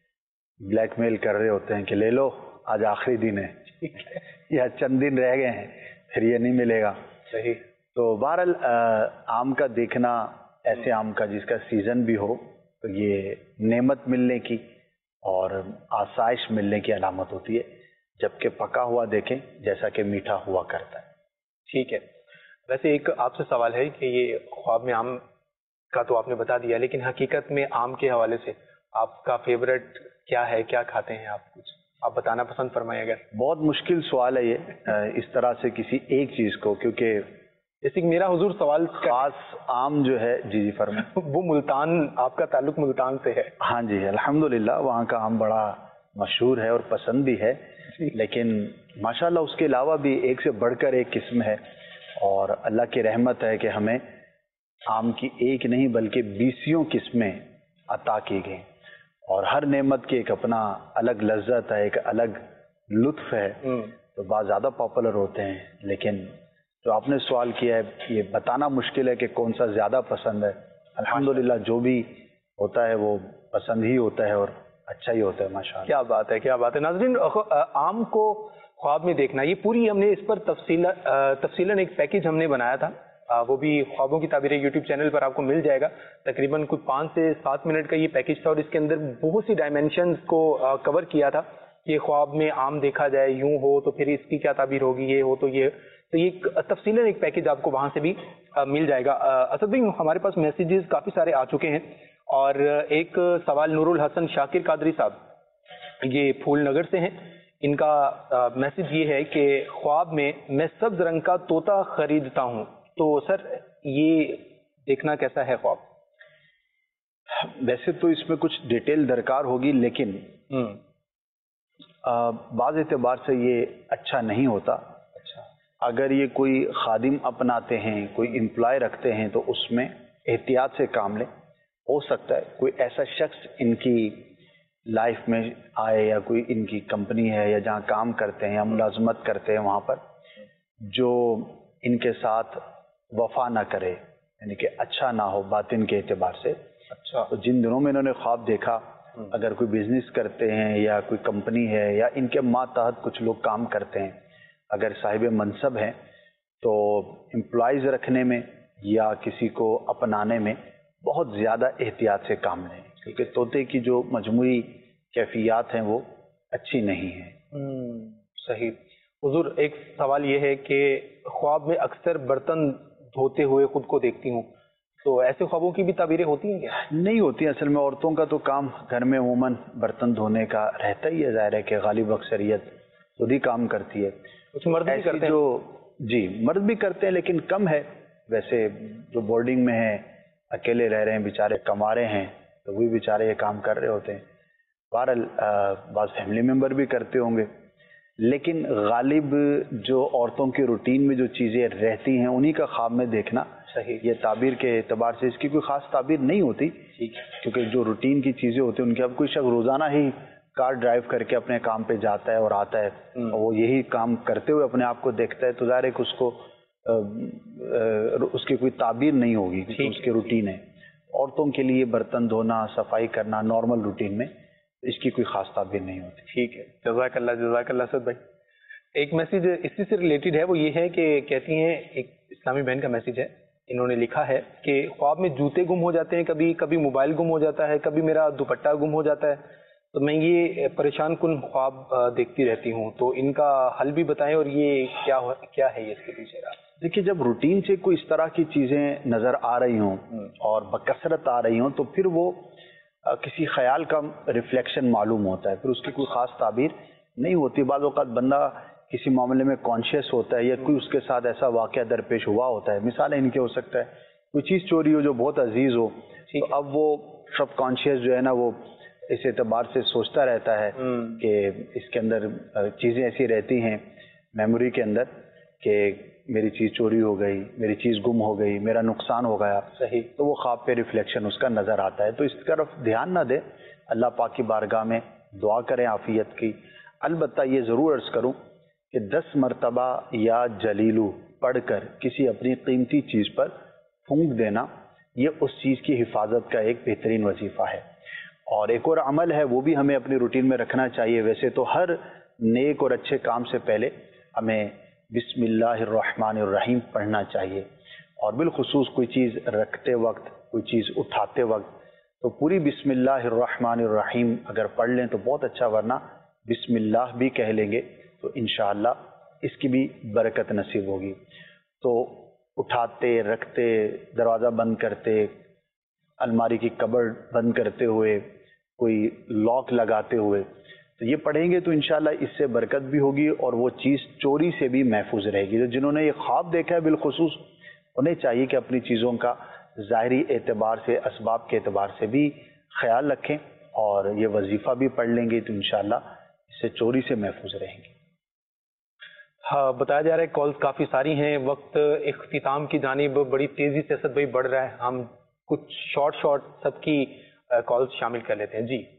بلیک میل کر رہے ہوتے ہیں کہ لے لو آج آخری دن ہے یا چند دن رہ گئے ہیں پھر یہ نہیں ملے گا. صحیح. تو بہرحال آم کا دیکھنا، ایسے آم کا جس کا سیزن بھی ہو تو یہ نعمت ملنے کی اور آسائش ملنے کی علامت ہوتی ہے. جبکہ پکا ہوا دیکھیں جیسا کہ میٹھا ہوا کرتا ہے. ٹھیک ہے. ویسے ایک آپ سے سوال ہے کہ یہ خواب میں آم کا تو آپ نے بتا دیا، لیکن حقیقت میں آم کے حوالے سے آپ کا فیوریٹ کیا ہے، کیا کھاتے ہیں آپ؟ کچھ آپ بتانا پسند فرمائیں اگر. بہت مشکل سوال ہے یہ اس طرح سے کسی ایک چیز کو، کیونکہ جیسے کہ میرا حضور سوال خاص آم جو ہے. جی جی فرمائیں. وہ ملتان، آپ کا تعلق ملتان سے ہے. ہاں جی الحمدللہ وہاں کا آم بڑا مشہور ہے اور پسند بھی ہے، لیکن ماشاءاللہ اس کے علاوہ بھی ایک سے بڑھ کر ایک قسم ہے. اور اللہ کی رحمت ہے کہ ہمیں آم کی ایک نہیں بلکہ بیسیوں قسمیں عطا کی گئیں، اور ہر نعمت کی ایک اپنا الگ لذت ہے، ایک الگ لطف ہے. تو بعض زیادہ پاپولر ہوتے ہیں، لیکن جو آپ نے سوال کیا ہے یہ بتانا مشکل ہے کہ کون سا زیادہ پسند ہے. الحمدللہ جو بھی ہوتا ہے وہ پسند ہی ہوتا ہے اور اچھا ہی ہوتا ہے. ماشاءاللہ. کیا بات ہے، کیا بات ہے. ناظرین آم کو خواب میں دیکھنا، یہ پوری ہم نے اس پر تفصیل تفصیلاً ایک پیکیج ہم نے بنایا تھا، وہ بھی خوابوں کی تعبیر یوٹیوب چینل پر آپ کو مل جائے گا. تقریباً کچھ پانچ سے سات منٹ کا یہ پیکیج تھا اور اس کے اندر بہت سی ڈائمینشنز کو کور کیا تھا کہ خواب میں آم دیکھا جائے، یوں ہو تو پھر اس کی کیا تعبیر ہوگی، یہ ہو تو یہ. تو یہ تفصیلاً ایک پیکیج آپ کو وہاں سے بھی مل جائے گا. اسد بھائی ہمارے پاس میسیجز کافی سارے آ چکے ہیں، اور ایک سوال نور الحسن شاکر قادری صاحب یہ پھول نگر سے ہیں. ان کا میسیج یہ ہے کہ خواب میں میں سبز رنگ کا طوطا خریدتا ہوں، تو سر یہ دیکھنا کیسا ہے خواب؟ ویسے تو اس میں کچھ ڈیٹیل درکار ہوگی، لیکن بعض اعتبار سے یہ اچھا نہیں ہوتا. اچھا. اگر یہ کوئی خادم اپناتے ہیں، کوئی امپلائی رکھتے ہیں تو اس میں احتیاط سے کام لیں. ہو سکتا ہے کوئی ایسا شخص ان کی لائف میں آئے، یا کوئی ان کی کمپنی ہے یا جہاں کام کرتے ہیں یا ملازمت کرتے ہیں وہاں پر جو ان کے ساتھ وفا نہ کرے، یعنی کہ اچھا نہ ہو باطن کے اعتبار سے. اچھا. تو جن دنوں میں انہوں نے خواب دیکھا، اگر کوئی بزنس کرتے ہیں یا کوئی کمپنی ہے یا ان کے ماتحت کچھ لوگ کام کرتے ہیں، اگر صاحب منصب ہیں تو امپلائیز رکھنے میں یا کسی کو اپنانے میں بہت زیادہ احتیاط سے کام لیں، کیونکہ طوطے کی جو مجموعی کیفیات ہیں وہ اچھی نہیں ہیں. صحیح. حضور ایک سوال یہ ہے کہ خواب میں اکثر برتن دھوتے ہوئے خود کو دیکھتی ہوں، تو ایسے خوابوں کی بھی تعبیریں ہوتی ہیں کیا؟ نہیں ہوتی. اصل میں عورتوں کا تو کام گھر میں عموماً برتن دھونے کا رہتا ہی ہے، ظاہر ہے کہ غالب اکثریت خود ہی کام کرتی ہے. کچھ مرد بھی کرتے ہیں جو جی مرد بھی کرتے ہیں لیکن کم ہے. ویسے جو بورڈنگ میں ہیں، اکیلے رہ رہے ہیں، بیچارے کمارے ہیں، تو وہ بیچارے یہ کام کر رہے ہوتے ہیں. بہرحال بعض فیملی ممبر بھی کرتے ہوں گے، لیکن غالب جو عورتوں کے روٹین میں جو چیزیں رہتی ہیں انہی کا خواب میں دیکھنا صحیح. یہ تعبیر کے اعتبار سے اس کی کوئی خاص تعبیر نہیں ہوتی، کیونکہ جو روٹین کی چیزیں ہوتی ہیں ان کے اب کوئی شخص روزانہ ہی کار ڈرائیو کر کے اپنے کام پہ جاتا ہے اور آتا ہے، اور وہ یہی کام کرتے ہوئے اپنے آپ کو دیکھتا ہے، تو ظاہر ہے کہ اس کو اس کی کوئی تعبیر نہیں ہوگی کہ اس کے روٹین ہے. عورتوں کے لیے برتن دھونا، صفائی کرنا نارمل روٹین میں، اس کی کوئی خاص تعبیر نہیں ہوتی. ٹھیک ہے، جزاک اللہ جزاک اللہ اسد بھائی. ایک میسیج اسی سے ریلیٹڈ ہے، وہ یہ ہے کہ کہتی ہیں، ایک اسلامی بہن کا میسیج ہے، انہوں نے لکھا ہے کہ خواب میں جوتے گم ہو جاتے ہیں، کبھی کبھی موبائل گم ہو جاتا ہے، کبھی میرا دوپٹہ گم ہو جاتا ہے، تو میں یہ پریشان کن خواب دیکھتی رہتی ہوں، تو ان کا حل بھی بتائیں اور یہ کیا کیا ہے اس کے پیچھے کا. دیکھیے، جب روٹین سے کوئی اس طرح کی چیزیں نظر آ رہی ہوں اور بکثرت آ رہی ہوں تو پھر وہ کسی خیال کا ریفلیکشن معلوم ہوتا ہے، پھر اس کی کوئی خاص تعبیر نہیں ہوتی. بعض اوقات بندہ کسی معاملے میں کانشیس ہوتا ہے یا کوئی اس کے ساتھ ایسا واقعہ درپیش ہوا ہوتا ہے. مثال ان کے ہو سکتا ہے کوئی چیز چوری ہو جو بہت عزیز ہو، تو اب وہ سب کانشیس جو ہے نا وہ اس اعتبار سے سوچتا رہتا ہے کہ اس کے اندر چیزیں ایسی رہتی ہیں میموری کے اندر کہ میری چیز چوری ہو گئی، میری چیز گم ہو گئی، میرا نقصان ہو گیا. صحیح. تو وہ خواب پہ ریفلیکشن اس کا نظر آتا ہے. تو اس طرف دھیان نہ دے، اللہ پاک کی بارگاہ میں دعا کریں عافیت کی. البتہ یہ ضرور عرض کروں کہ دس مرتبہ یا جلیلو پڑھ کر کسی اپنی قیمتی چیز پر پھونک دینا، یہ اس چیز کی حفاظت کا ایک بہترین وظیفہ ہے. اور ایک اور عمل ہے، وہ بھی ہمیں اپنی روٹین میں رکھنا چاہیے. ویسے تو ہر نیک اور اچھے کام سے پہلے ہمیں بسم اللہ الرحمن الرحیم پڑھنا چاہیے، اور بالخصوص کوئی چیز رکھتے وقت، کوئی چیز اٹھاتے وقت تو پوری بسم اللہ الرحمن الرحیم اگر پڑھ لیں تو بہت اچھا، ورنہ بسم اللہ بھی کہہ لیں گے تو انشاءاللہ اس کی بھی برکت نصیب ہوگی. تو اٹھاتے، رکھتے، دروازہ بند کرتے، الماری کی کبرڈ بند کرتے ہوئے، کوئی لاک لگاتے ہوئے تو یہ پڑھیں گے تو انشاءاللہ اس سے برکت بھی ہوگی اور وہ چیز چوری سے بھی محفوظ رہے گی. جنہوں نے یہ خواب دیکھا ہے بالخصوص انہیں چاہیے کہ اپنی چیزوں کا ظاہری اعتبار سے، اسباب کے اعتبار سے بھی خیال رکھیں، اور یہ وظیفہ بھی پڑھ لیں گے تو انشاءاللہ اس سے چوری سے محفوظ رہیں گے. ہاں، بتایا جا رہا ہے کالز کافی ساری ہیں، وقت اختتام کی جانب بڑی تیزی سے اسد بھائی بڑھ رہا ہے. ہم کچھ شارٹ شارٹ سب کی کالز شامل کر لیتے ہیں. جی،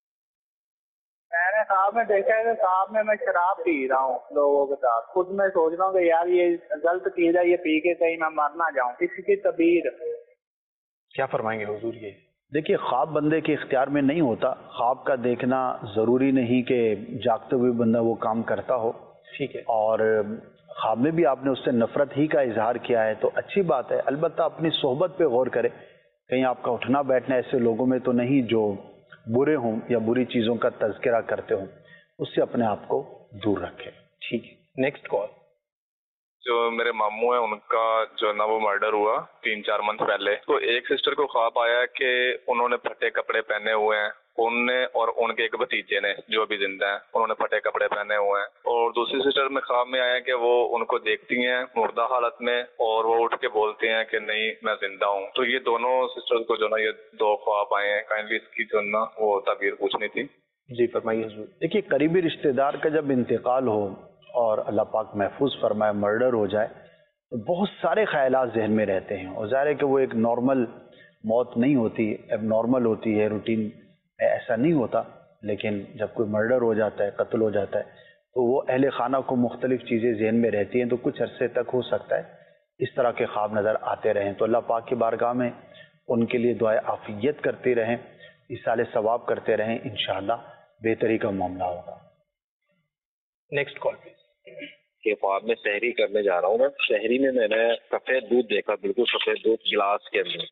میں نے خواب میں دیکھا ہے کہ خواب میں میں شراب پی رہا ہوں لوگوں کے ساتھ. خود میں سوچ رہا ہوں کہ یار یہ غلط چیز ہے، یہ پی کے کہیں میں مر نہ جاؤں. اس کی تعبیر کیا فرمائیں گے حضور؟ یہ دیکھیے، خواب بندے کے اختیار میں نہیں ہوتا. خواب کا دیکھنا ضروری نہیں کہ جاگتے ہوئے بندہ وہ کام کرتا ہو. ٹھیک ہے. اور خواب میں بھی آپ نے اس سے نفرت ہی کا اظہار کیا ہے تو اچھی بات ہے. البتہ اپنی صحبت پہ غور کرے، کہیں آپ کا اٹھنا بیٹھنا ایسے لوگوں میں تو نہیں جو برے ہوں یا بری چیزوں کا تذکرہ کرتے ہوں، اس سے اپنے آپ کو دور رکھے. ٹھیک ہے. Next call. جو میرے ماموں ہیں ان کا جو نا وہ مرڈر ہوا تین چار منتھ پہلے، تو ایک سسٹر کو خواب آیا کہ انہوں نے پھٹے کپڑے پہنے ہوئے ہیں، ان نے اور ان کے ایک بھتیجے نے جو بھی زندہ ہیں انہوں نے پھٹے کپڑے پہنے ہوئے ہیں. اور دوسری سسٹر میں خواب میں آیا کہ وہ ان کو دیکھتی ہیں مردہ حالت میں اور وہ اٹھ کے بولتے ہیں کہ نہیں میں زندہ ہوں. تو یہ دونوں سسٹر کو جو نا یہ دو خواب آئے ہیں، کائنڈلی اس کی جو نا وہ تعبیر پوچھنی تھی. جی فرمائیے حضور. دیکھیے، قریبی رشتہ دار کا جب انتقال ہو اور اللہ پاک محفوظ فرمائے مرڈر ہو جائے تو بہت سارے خیالات ذہن میں رہتے ہیں، اور ظاہر ہے کہ وہ ایک نارمل موت نہیں ہوتی، اب نارمل ہوتی ہے، روٹین میں ایسا نہیں ہوتا. لیکن جب کوئی مرڈر ہو جاتا ہے، قتل ہو جاتا ہے تو وہ اہل خانہ کو مختلف چیزیں ذہن میں رہتی ہیں، تو کچھ عرصے تک ہو سکتا ہے اس طرح کے خواب نظر آتے رہیں. تو اللہ پاک کی بارگاہ میں ان کے لیے دعائے عافیت کرتے رہیں، ایصال ثواب کرتے رہیں، انشاءاللہ بہتری کا معاملہ ہوگا. Next call please. کہ خواب میں سحری کرنے جا رہا ہوں، میں سحری میں میں نے سفید دودھ دیکھا، بالکل سفید دودھ گلاس کے اندر.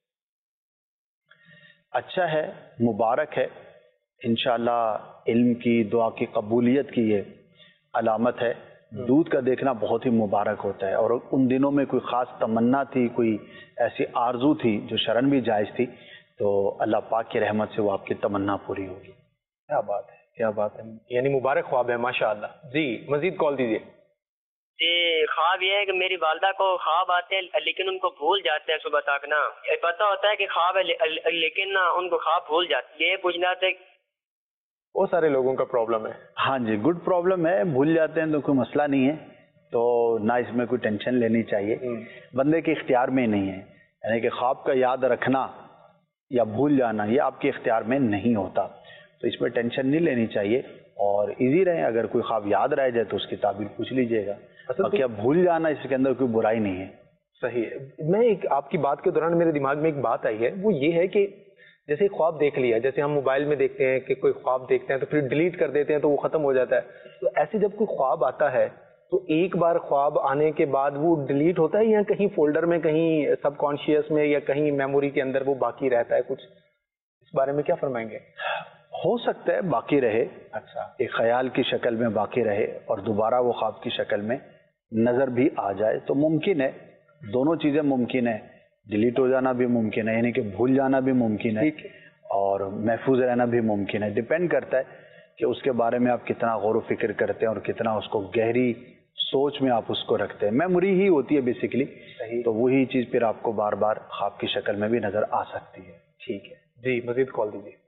اچھا ہے، مبارک ہے. انشاءاللہ علم کی، دعا کی قبولیت کی یہ علامت ہے. دودھ کا دیکھنا بہت ہی مبارک ہوتا ہے، اور ان دنوں میں کوئی خاص تمنا تھی، کوئی ایسی آرزو تھی جو شرعاً بھی جائز تھی، تو اللہ پاک کی رحمت سے وہ آپ کی تمنا پوری ہوگی. کیا بات ہے، کیا بات ہے، یعنی مبارک خواب ہے ماشاءاللہ. جی مزید کال دیجیے. جی خواب یہ ہے کہ میری والدہ کو خواب آتے ہیں لیکن ان کو بھول جاتے ہیں صبح تک نا. پتہ ہوتا ہے کہ خواب ہے لیکن نا ان کو خواب بھول جاتے. یہ پوچھنا تھا. بہت سارے لوگوں کا پرابلم ہے. ہاں جی، گڈ پرابلم ہے. بھول جاتے ہیں تو کوئی مسئلہ نہیں ہے، تو نہ اس میں کوئی ٹینشن لینی چاہیے. بندے کے اختیار میں نہیں ہے، یعنی کہ خواب کا یاد رکھنا یا بھول جانا یہ آپ کے اختیار میں نہیں ہوتا، تو اس میں ٹینشن نہیں لینی چاہیے. اور ایزی رہیں، اگر کوئی خواب یاد رہ جائے تو اس کی تعبیر پوچھ لیجیے گا. باقی اب بھول جانا اس کے اندر کوئی برائی نہیں ہے. صحیح ہے. میں ایک آپ کی بات کے دوران میرے دماغ میں ایک بات آئی ہے, وہ یہ ہے کہ جیسے خواب دیکھ لیا, جیسے ہم موبائل میں دیکھتے ہیں کہ کوئی خواب دیکھتے ہیں تو پھر ڈیلیٹ کر دیتے ہیں تو وہ ختم ہو جاتا ہے, تو ایسے جب کوئی خواب آتا ہے تو ایک بار خواب آنے کے بعد وہ ڈیلیٹ ہوتا ہے یا کہیں فولڈر میں, کہیں سب کانشیس میں یا کہیں میموری کے اندر وہ باقی رہتا ہے؟ کچھ اس بارے میں کیا فرمائیں گے؟ ہو سکتا ہے باقی رہے, اچھا, ایک خیال کی شکل میں باقی رہے اور دوبارہ وہ خواب کی شکل میں نظر بھی آ جائے, تو ممکن ہے, دونوں چیزیں ممکن ہے. ڈیلیٹ ہو جانا بھی ممکن ہے, یعنی کہ بھول جانا بھی ممکن ہے, اور محفوظ رہنا بھی ممکن ہے. ڈپینڈ کرتا ہے کہ اس کے بارے میں آپ کتنا غور و فکر کرتے ہیں اور کتنا اس کو گہری سوچ میں آپ اس کو رکھتے ہیں. میموری ہی ہوتی ہے بیسیکلی, تو وہی چیز پھر آپ کو بار بار خواب کی شکل میں بھی نظر آ سکتی ہے. ٹھیک ہے جی, مزید کال دیجیے.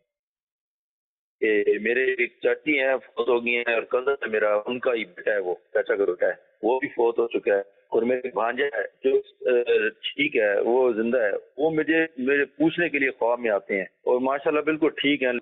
میرے ایک چاچی ہیں, فوت ہو گئی ہیں, اور کزن ہے میرا, ان کا ہی بیٹا ہے, وہ چاچا کا بیٹا ہے, وہ بھی فوت ہو چکا ہے. اور میرے بھانجا ہے جو ٹھیک ہے, وہ زندہ ہے, وہ مجھے میرے پوچھنے کے لیے خواب میں آتے ہیں اور ماشاءاللہ بالکل ٹھیک ہیں.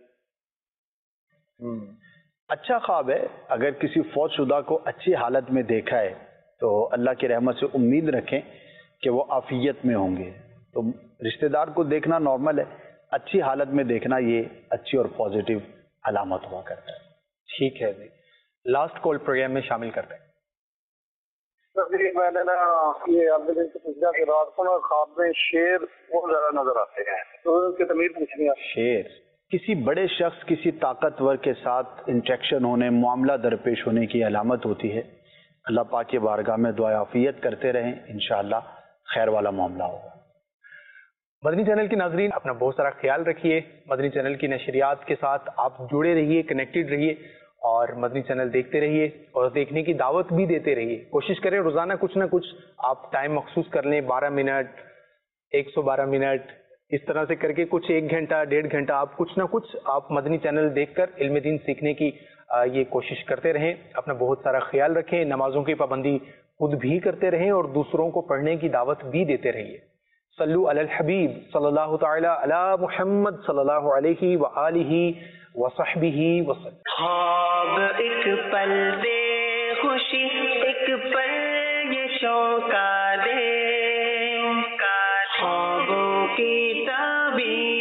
اچھا خواب ہے. اگر کسی فوت شدہ کو اچھی حالت میں دیکھا ہے تو اللہ کی رحمت سے امید رکھیں کہ وہ عافیت میں ہوں گے. تو رشتہ دار کو دیکھنا نارمل ہے, اچھی حالت میں دیکھنا یہ اچھی اور پازیٹیو علامت ہوا کرتا ہے. ٹھیک ہے جی, لاسٹ کال پروگرام میں شامل کرتے ہیں. میں نے نا یہ عبد العزیز سے پوچھا کہ رات کو نا خواب میں شیر بہت زیادہ نظر آتے ہیں, تو ان کی تعمیر پوچھنی ہے. شیر کسی بڑے شخص, کسی طاقتور کے ساتھ انٹریکشن ہونے, معاملہ درپیش ہونے کی علامت ہوتی ہے. اللہ پاک کی بارگاہ میں دعا عافیت کرتے رہیں, انشاءاللہ خیر والا معاملہ ہوگا. مدنی چینل کے ناظرین, اپنا بہت سارا خیال رکھیے. مدنی چینل کی نشریات کے ساتھ آپ جڑے رہیے, کنیکٹڈ رہیے, اور مدنی چینل دیکھتے رہیے اور دیکھنے کی دعوت بھی دیتے رہیے. کوشش کریں روزانہ کچھ نہ کچھ آپ ٹائم مخصوص کر لیں, بارہ منٹ, ایک سو بارہ منٹ, اس طرح سے کر کے کچھ ایک گھنٹہ ڈیڑھ گھنٹہ آپ کچھ نہ کچھ آپ مدنی چینل دیکھ کر علم دین سیکھنے کی یہ کوشش کرتے رہیں. اپنا بہت سارا خیال رکھیں, نمازوں کی پابندی خود بھی کرتے رہیں اور دوسروں کو پڑھنے کی دعوت بھی دیتے رہیے. صلو علی الحبیب صلی اللہ تعالی علی محمد صلی اللہ علیہ وآلہ وصحبہ وسلم. خواب ایک پل دے خوشی, ایک پل یہ چونکا دے, خوابوں کی تعبیر